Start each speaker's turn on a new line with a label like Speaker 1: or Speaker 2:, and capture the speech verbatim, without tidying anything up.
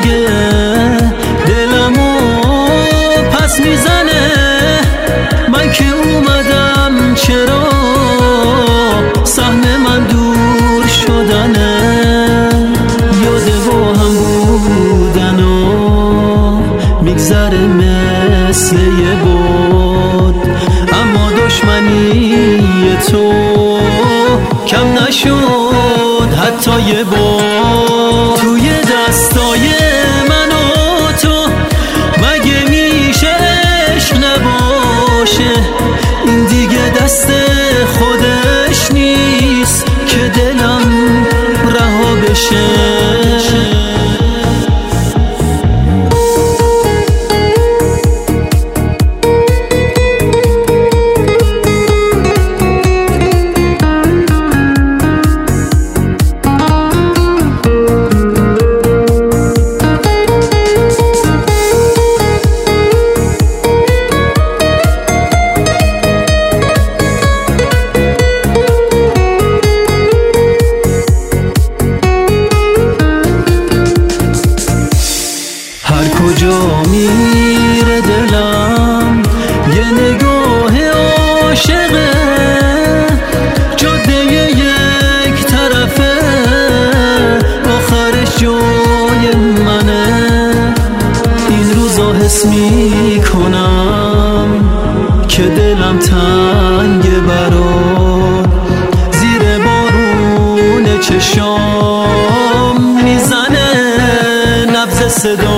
Speaker 1: دیگه دلمو پس میزنه. من که اومدم چرا سهم من دور شدنه. یاده با هم بودن و میگذره مثل یه بود، اما دشمنی تو کم نشد حتی یه بار. توی دستای من و تو مگه میشه عشق نباشه؟ این دیگه دست خودش نیست که دلم رها بشه. هر کجا میره دلم یه نگاه عاشقه، جاده یک طرفه آخرش جای منه. این روزا حس میکنم که دلم تنگه برات، زیر بارون چشام میزنه نبض صدا.